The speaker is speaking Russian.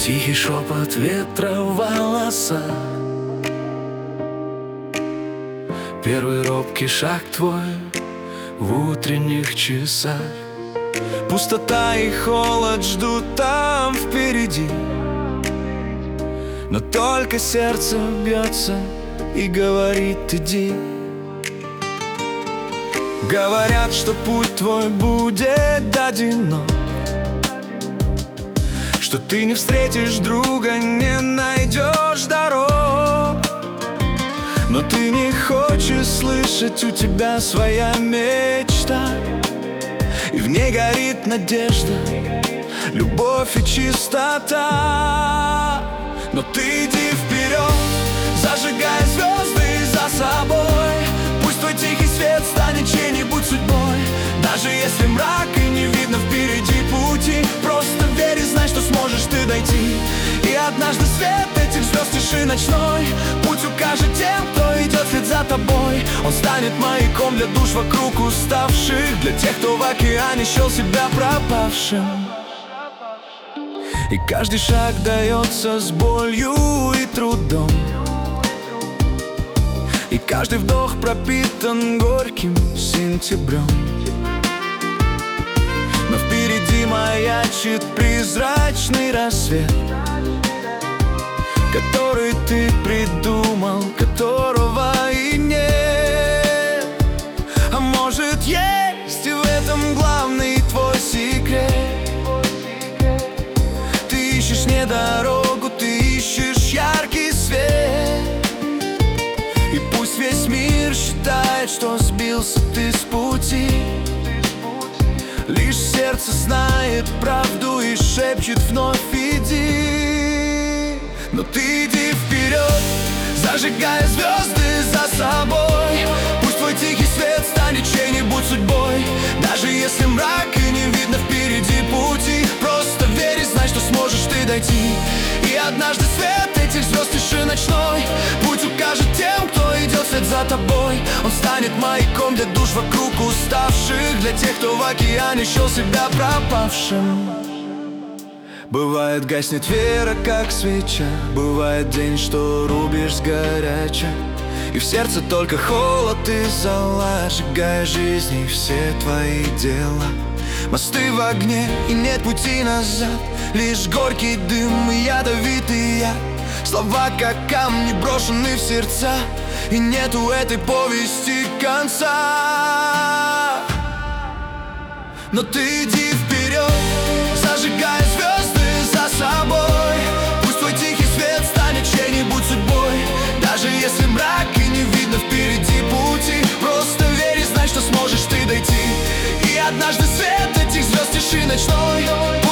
Тихий шепот ветра в волосах, первый робкий шаг твой в утренних часах. Пустота и холод ждут там впереди, но только сердце бьется и говорит: иди. Говорят, что путь твой будет одинок, что ты не встретишь друга, не найдешь дорог. Но ты не хочешь слышать, у тебя своя мечта, и в ней горит надежда, любовь и чистота. Но ты иди вперед, зажигай звезды за собой. Пусть твой тихий свет станет чьей-нибудь судьбой. Даже если мрак и не видно впереди пути, просто верь и знай, что сможешь ты дойти. И однажды свет этих звезд тиши ночной путь укажет тем, кто идет вслед за тобой. Он станет маяком для душ вокруг уставших, для тех, кто в океане счел себя пропавшим. И каждый шаг дается с болью и трудом, и каждый вдох пропитан горьким сентябрем. Но впереди маячит призрачный рассвет, который ты придумал, которого и нет. А может, есть в этом главный твой секрет? Ты ищешь не дорогу, ты ищешь яркий свет. И пусть весь мир считает, что сбился ты с пути, лишь сердце знает правду и шепчет вновь: иди. Но ты иди вперед, зажигая звезды за собой. Пусть твой тихий свет станет чьей-нибудь судьбой. Даже если мрак и не видно впереди пути, просто верь и знай, что сможешь ты дойти. И однажды свет этих звезд тиши ночной путь укажет тем, кто идет вслед за тобой. Он станет маяком для душ вокруг уставших, для тех, кто в океане счел себя пропавшим. Бывает, гаснет вера, как свеча, бывает день, что рубишь сгоряча, и в сердце только холод и зола, сжигая жизни все твои дела. Мосты в огне, и нет пути назад, лишь горький дым и ядовитый яд. Слова, как камни, брошены в сердца, и нету этой повести конца. Но ты иди вперед, зажигай звезды за собой. Пусть твой тихий свет станет чьей-нибудь судьбой. Даже если мрак и не видно впереди пути, просто верь и знай, что сможешь ты дойти. И однажды свет этих звезд тиши ночной